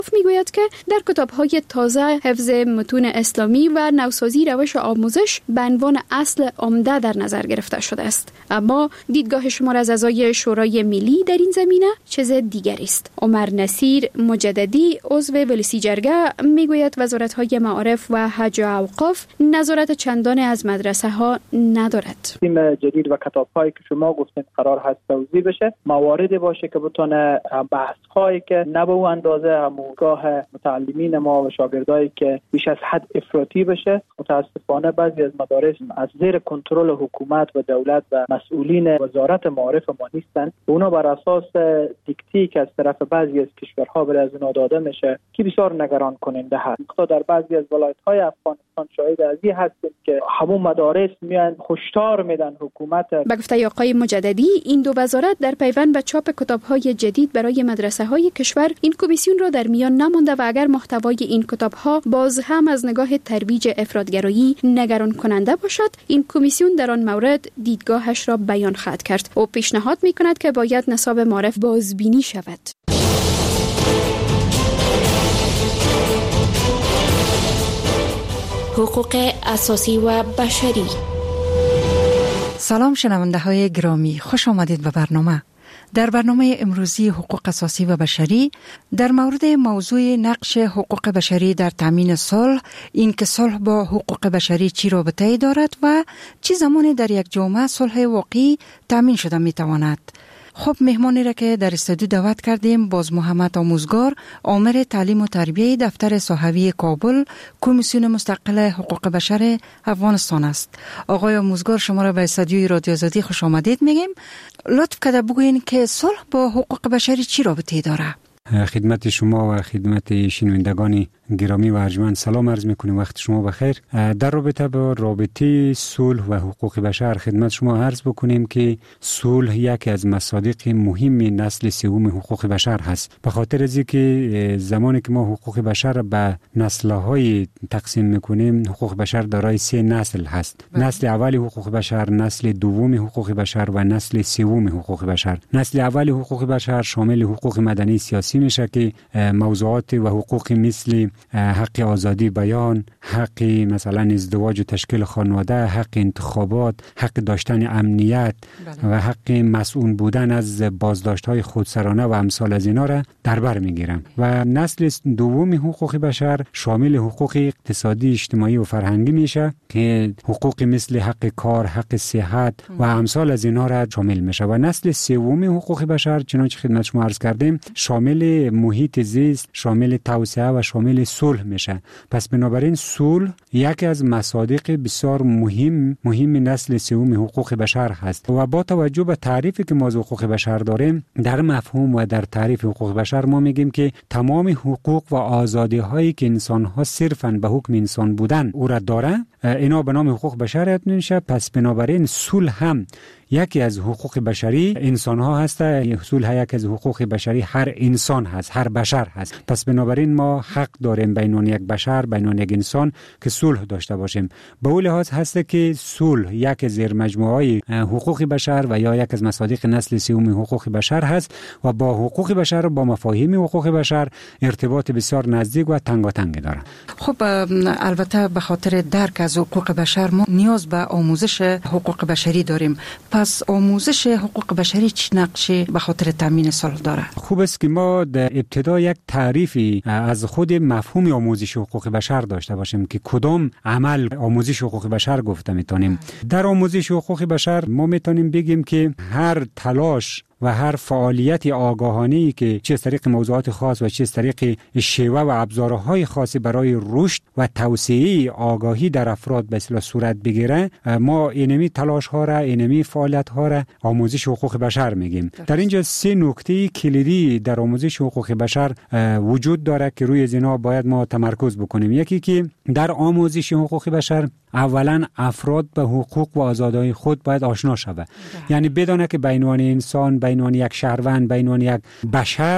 میگوید که در کتاب‌های تازه حفظ متون اسلامی و نوسازی روش آموزش به عنوان اصل عمده در نظر گرفته شده است. اما دیدگاه شمار از اعضای شورای ملی در این زمینه چیز دیگری است. عمر نصیر مجددی عضو ولسی جرگه میگوید وزارت‌های معارف و حج و اوقاف نظارت چندانی از مدرسه ها ندارد. تیم جدید و کتاب‌هایی که شما گفتین قرار هست توضیح بشه، مواردی باشه که بتونه بحث‌هایی که نه به اون اندازه هموگاه متعلمین ما و شاگردایی که بیش از حد افراطی بشه. متاسفانه بعضی از مدارس از زیر کنترل حکومت و دولت و مسئولین وزارت معارف ما نیستند. اونا بر اساس دیکتی که از طرف بعضی از کشورها به از اونها داده میشه که بسیار نگران کننده هست. در بعضی از ولایت‌های افغانستان شاهد از این هستیم که همون مدارس میان هشدار میدن حکومت. به گفته آقای مجددی این دو وزارت در پیوند به چاپ کتاب‌های جدید برای مدرسه‌های کشور این کمیسیون را در میان نمانده و اگر محتوای این کتاب‌ها باز هم از نگاه ترویج افراط‌گرایی نگران کننده باشد، این کمیسیون در آن مورد دیدگاهش را بیان خواهد کرد. او پیشنهاد می‌کند که باید نصاب معارف بازبینی شود. حقوق اساسی و بشری. سلام شنونده های گرامی، خوش آمدید به برنامه. در برنامه امروزی حقوق اساسی و بشری در مورد موضوع نقش حقوق بشری در تامین صلح، این که صلح با حقوق بشری چی رابطه‌ای دارد و چه زمانی در یک جامعه صلح واقعی تامین شده میتواند. خب مهمانی را که در استودیو دعوت کردیم باز محمد آموزگار، آمر تعلیم و تربیه دفتر صحوی کابل، کمیسیون مستقل حقوق بشر افغانستان است. آقای آموزگار، شما را به استودیوی رادیو آزادی خوش آمدید میگیم. لطف کرده بگوین که صلح با حقوق بشری چی رابطه‌ای داره؟ خدمت شما و خدمت شنوندگان گرامی و ارجمند سلام عرض میکنیم. وقت شما بخیر. در رابطه با رابطه صلح و حقوق بشر خدمت شما عرض بکنیم که صلح یکی از مصادیق مهم نسل سوم حقوق بشر هست. به خاطر از اینکه زمانی که ما حقوق بشر به نسل‌های تقسیم میکنیم، حقوق بشر دارای 3 نسل هست. نسل اول حقوق بشر، نسل دوم حقوق بشر و نسل سوم حقوق بشر. نسل اول حقوق بشر شامل حقوق مدنی سیاسی میشه که موضوعات و حقوق مثل حق آزادی بیان، حق مثلا ازدواج و تشکیل خانواده، حق انتخابات، حق داشتن امنیت و حق مسئول بودن از بازداشت‌های خودسرانه و امثال از اینا را در بر میگیرن. و نسل دوم حقوق بشر شامل حقوق اقتصادی، اجتماعی و فرهنگی میشه که حقوق مثل حق کار، حق صحت و امثال از اینا را شامل میشه. و نسل سوم حقوق بشر چنانچه خدمت شما عرض کردیم شامل محیط زیست، شامل توسعه و شامل صلح میشه. پس بنابراین صلح یکی از مصادیق بسیار مهم نسل سوم حقوق بشر هست. و با توجه به تعریفی که ما از حقوق بشر داریم، در مفهوم و در تعریف حقوق بشر ما میگیم که تمام حقوق و آزادی هایی که انسان ها صرفاً به حکم انسان بودن او را داره، اینا به نام حقوق بشر یاد میشه. پس بنابراین صلح هم یکی از حقوق بشری انسان ها هست. صلح یکی از حقوق بشری هر انسان هست، هر بشر هست. پس بنابراین ما حق داریم بین یک بشر، بین یک انسان که صلح داشته باشیم. به اون لحاظ هست که صلح یک زیر مجموعه حقوق بشر و یا یک از مصادیق نسل سوم حقوق بشر هست و با حقوق بشر و با مفاهیم حقوق بشر ارتباط بسیار نزدیک و تنگاتنگ داره. خب البته به خاطر درک از حقوق بشر ما نیاز به آموزش حقوق بشری داریم. پس آموزش حقوق بشری چه نقشی به خاطر تامین صلح داره؟ خوب است که ما در ابتدا یک تعریفی از خود مفهوم آموزش حقوق بشر داشته باشیم که کدام عمل آموزش حقوق بشر گفته میتونیم. در آموزش حقوق بشر ما میتونیم بگیم که هر تلاش و هر فعالیت آگاهانه‌ای که چه از طریق موضوعات خاص و چه از طریق شیوه و ابزارهای خاصی برای رشد و توسعه آگاهی در افراد به اصطلاح صورت بگیره، ما اینمی تلاش ها را، اینمی فعالیت ها را آموزش حقوق بشر میگیم. در اینجا 3 نکته کلیدی در آموزش حقوق بشر وجود داره که روی اینا باید ما تمرکز بکنیم. یکی که در آموزش حقوق بشر اولا افراد به حقوق و آزادی‌های خود باید آشنا شود. یعنی بدونه که بین عنوان انسان، بین عنوان یک شهروند، بین عنوان یک بشر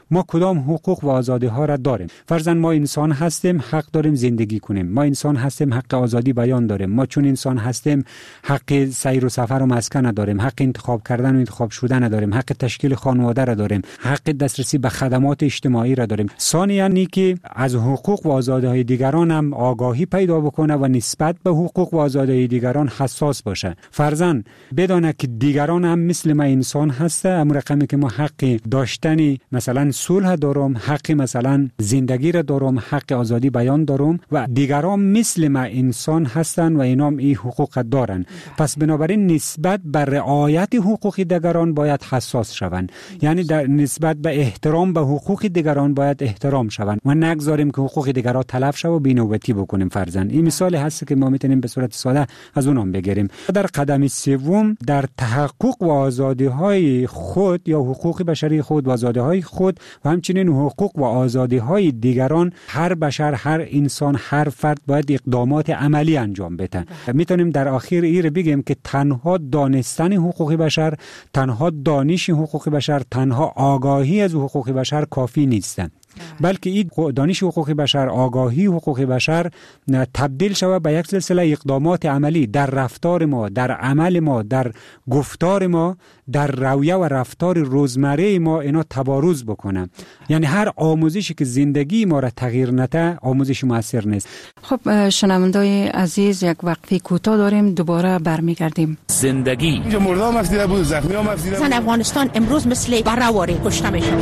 ما کدام حقوق و آزادی ها را داریم. فرضاً ما انسان هستیم، حق داریم زندگی کنیم. ما انسان هستیم، حق آزادی بیان داریم. ما چون انسان هستیم حق سیر و سفر و مسکن داریم، حق انتخاب کردن و انتخاب شدن داریم، حق تشکیل خانواده را داریم، حق دسترسی به خدمات اجتماعی را داریم. ثانیاً که از حقوق و آزادی های دیگران هم آگاهی پیدا بکنه و نسبت به حقوق و آزادی های دیگران حساس باشه. فرضاً بدانه که دیگران هم مثل ما انسان هسته، اما رقمی که ما حق داشتن مثلا صلح دارم، حق مثلا زندگی را دارم، حق آزادی بیان دارم و دیگران مثل ما انسان هستن و اینام این حقوق دارن. پس بنابراین نسبت به رعایت حقوق دیگران باید حساس شوند. یعنی در نسبت به احترام به حقوق دیگران باید احترام شوند و نگذاریم که حقوق دیگران تلف شه و بی‌نوبتی بکنیم. فرضاً این مثالی هست که ما میتونیم به صورت ساده از اونام بگیریم. در قدم سوم در تحقق و آزادی‌های خود یا حقوق بشری خود و آزادی‌های خود و همچنین حقوق و آزادی‌های دیگران هر بشر، هر انسان، هر فرد باید اقدامات عملی انجام بده. میتونیم در آخر این بگیم که تنها دانستن حقوق بشر، تنها دانش حقوق بشر، تنها آگاهی از حقوق بشر کافی نیست، بلکه این دانش حقوق بشر، آگاهی حقوق بشر تبدیل شود به یک سلسله اقدامات عملی در رفتار ما، در عمل ما، در گفتار ما، در رویه و رفتار روزمره ما اینا تبارز بکنه. یعنی هر آموزشی که زندگی ما را تغییر نده آموزش مؤثر نیست. خب شنوندای عزیز، یک وقفه کوتاه داریم، دوباره برمیگردیم. زندگی اینجا مردم مفیده بود، زخمی ها مفیده بود. افغانستان امروز مثل برآوری کشته میشه.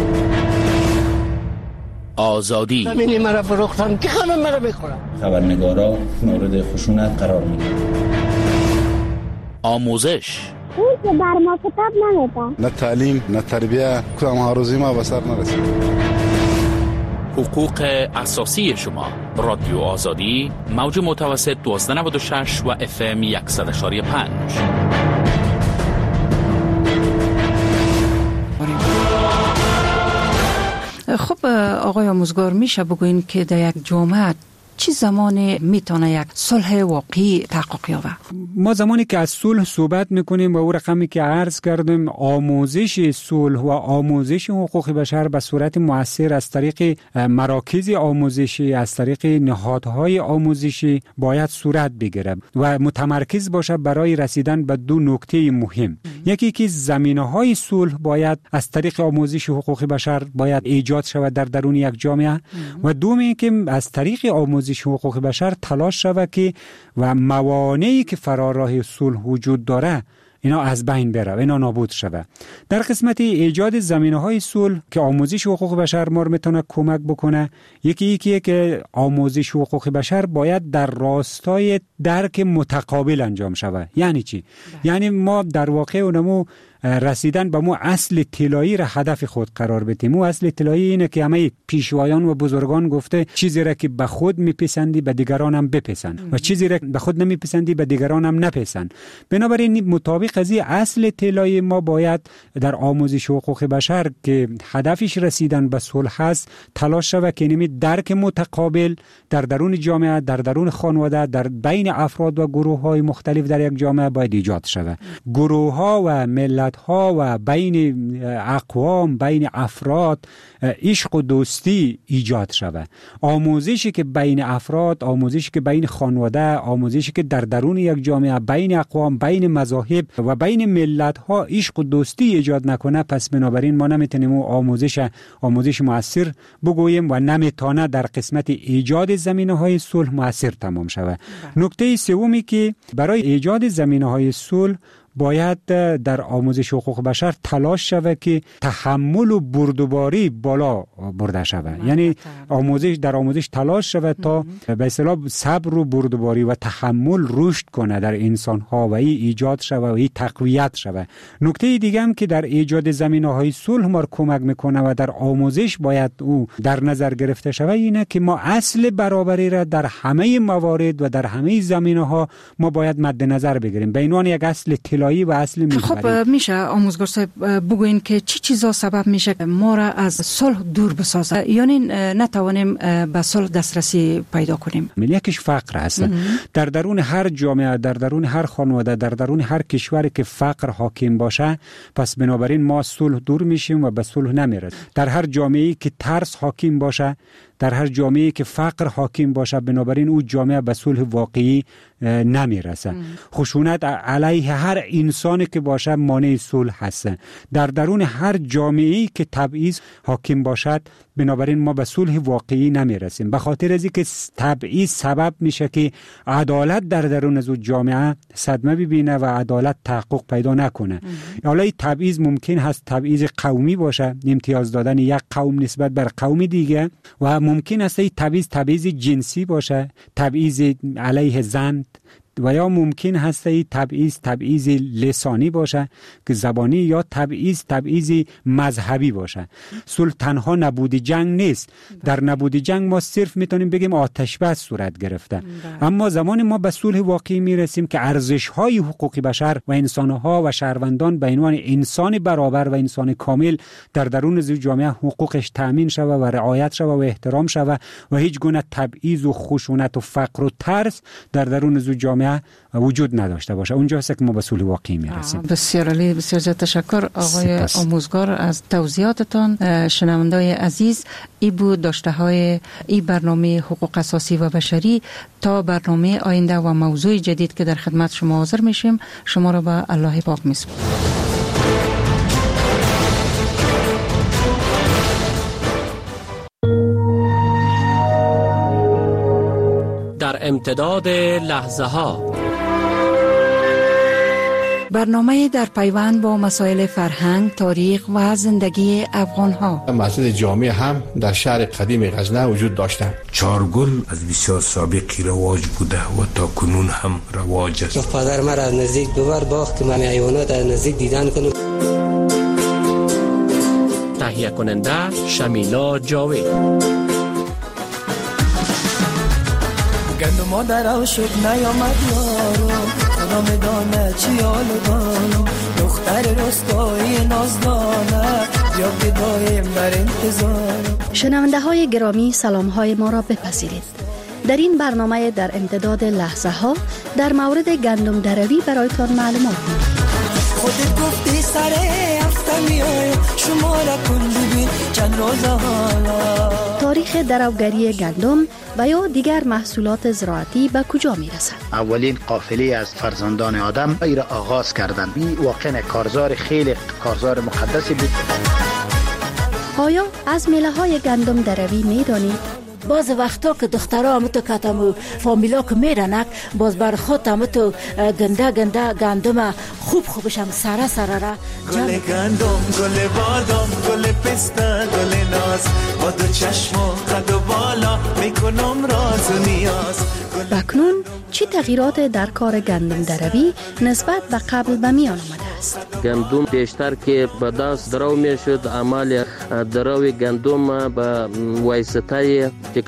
آزادی زمینی مرا فروختن که خانم مرا بخورم. خبرنگارا مورد خشونت قرار میگیرن. آموزش اون که بر ما کتاب نمیده، نه تعلیم نه تربیه، کدام هاروزی ما به سر نرسید. حقوق اساسی شما. رادیو آزادی، موج متوسط 1296 و FM 100.5. خب آقای آموزگار، میشه بگوین که در یک جامعه چه زمانی میتونه یک صلح واقعی تحقق یابه؟ ما زمانی که از صلح صحبت میکنیم و او رقمی که عرض کردیم، آموزش صلح و آموزش حقوق بشر به صورت مؤثر از طریق مراکز آموزشی، از طریق نهادهای آموزشی باید صورت بگیره و متمرکز باشه برای رسیدن به دو نکته مهم. یکی که زمینه‌های صلح باید از طریق آموزش حقوق بشر باید ایجاد شود در درون یک جامعه و دومی که از طریق آموزش حقوق بشر تلاش شود که و موانعی که فراراه صلح وجود داره اینا از بین بره، اینا نابود شود. در قسمت ایجاد زمینه‌های صلح که آموزش حقوق بشر ما میتونه کمک بکنه، یکی که آموزش حقوق بشر باید در راستای درک متقابل انجام شود. یعنی چی؟ یعنی ما در واقع اونمو رسیدن به مو اصل طلایی را هدف خود قرار بدیم. مو اصل طلایی اینه که همه پیشوایان و بزرگان گفته چیزی را که به خود میپسندی به دیگران هم بپسند و چیزی را به خود نمیپسندی به دیگران هم نپسند. بنابراین مطابق از این اصل طلایی ما باید در آموزش حقوق بشر که هدفش رسیدن به صلح است تلاش شود که نمی درک متقابل در درون جامعه، در درون خانواده، در بین افراد و گروه‌های مختلف در یک جامعه باید ایجاد شود. گروه‌ها و ملت ها و بین اقوام، بین افراد عشق و دوستی ایجاد شود. آموزشی که بین افراد، آموزشی که بین خانواده، آموزشی که در درون یک جامعه بین اقوام، بین مذاهب و بین ملت ها عشق و دوستی ایجاد نکنه، پس بنابراین ما نمیتونیم آموزش مؤثر بگوییم و نمیتونه در قسمت ایجاد زمینه‌های صلح مؤثر تمام شود. نکته سومی که برای ایجاد زمینه‌های صلح باید در آموزش حقوق بشر تلاش شود که تحمل و بردباری بالا برده شود. یعنی در آموزش تلاش شود تا به اصطلاح صبر و بردباری و تحمل رشد کنه در انسان ها و ایجاد شود و تقویت شود. نکته دیگه هم که در ایجاد زمینه‌های صلح ما کمک میکنه و در آموزش باید او در نظر گرفته شود اینه که ما اصل برابری را در همه موارد و در همه زمینه‌ها ما باید مد نظر بگیریم. به عنوان یک اصل اصطلاحی و اصلی میبریم. خب میشه آموزگار صاحب بگوین که چی چیزا سبب میشه ما را از صلح دور بسازه، یعنی نتوانیم به صلح دسترسی پیدا کنیم؟ یکیش فقر هست. در درون هر جامعه، در درون هر خانواده، در درون هر کشوری که فقر حاکم باشه، پس بنابراین ما صلح دور میشیم و به صلح نمیرسیم. در هر جامعه‌ای که ترس حاکم باشه، در هر جامعه‌ای که فقر حاکم باشه، بنابراین او جامعه به صلح واقعی نمیرسه. خشونت علیه هر انسانی که باشه مانع صلح هست. در درون هر جامعه‌ای که تبعیض حاکم باشد، بنابراین ما به صلح واقعی نمیرسیم. به خاطر از اینکه تبعیض سبب میشه که عدالت در درون از جامعه صدمه ببینه و عدالت تحقق پیدا نکنه. حالا تبعیض ممکن هست تبعیض قومی باشه، امتیاز دادن یک قوم نسبت بر قوم دیگه، و ممکن است تبعیض جنسی باشه، تبعیض علیه زن، و یا ممکن هست تبعیض لسانی باشه که زبانی، یا تبعیض مذهبی باشه. صلح تنها نبود جنگ نیست. در نبود جنگ ما صرف میتونیم بگیم آتش بس صورت گرفته. اما زمان ما به صلح واقعی میرسیم که ارزش‌های حقوق بشر و انسان‌ها و شهروندان به عنوان انسان برابر و انسان کامل در درون جامعه حقوقش تأمین شود و رعایت شود و احترام شود و هیچ گونه تبعیض و خشونت و فقر و ترس در درون جامعه وجود نداشته باشه. اونجا هست که ما به صلح واقعی میرسیم. بسیار عالی، بسیار زیاد تشکر آقای آموزگار از توضیحاتتان. شنوندای عزیز، ای بود داشته های ای برنامه حقوق اساسی و بشری. تا برنامه آینده و موضوع جدید که در خدمت شما حاضر میشیم، شما را به الله پاک میسپارم. در امتداد لحظه ها، برنامه در پیوند با مسائل فرهنگ، تاریخ و زندگی افغان ها. مسجد جامع هم در شهر قدیم غزنه وجود داشته. چارگل از بسیار سابقی رواج بوده و تا کنون هم رواج است. پدر من از نزدیک ببر باخت من حیوانات از نزدیک دیدن کنم. تهیه کننده شمیلا جاوید. گندم مادر و شد نیامد یارو، خدا میدانه چی حالو دارم. دختر رستایی نازدانه یا که دایم در انتظارم. شنونده های گرامی، سلام های ما را بپذیرید. در این برنامه در امتداد لحظه ها در مورد گندم دروی برایتان معلومات می‌دهیم. خودت گفتی سر هفته میایم، شما را کن ببین چند روز حالا. تاریخ درآوری گندم و یا دیگر محصولات زراعتی به کجا میرسد؟ اولین قافله از فرزندان آدم ای را آغاز کردند. این واقعا کارزار خیلی کارزار مقدسی بود. آیا از میله های گندم دروی میدانید؟ باز وقتا که دخترها همتو کتمو فامیلا که میرنک، باز بر خود همتو گنده گندم خوبشم سره را گل گندم، گل بادام، گل پسته، گل ناز، با دو چشم و قد و بالا میکنم راز و نیاز. بکنون چی تغییرات در کار گندم دروی نسبت به قبل به میان آمده است؟ گندم بیشتر که به دست درو میشد، عمل درو گندم به واسطه